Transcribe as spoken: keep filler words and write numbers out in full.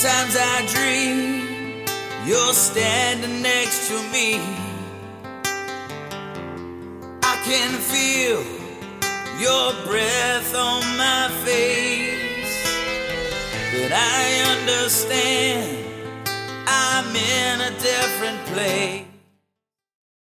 Sometimes I dream you're standing next to me. I can feel your breath on my face, but I understand I'm in a different place.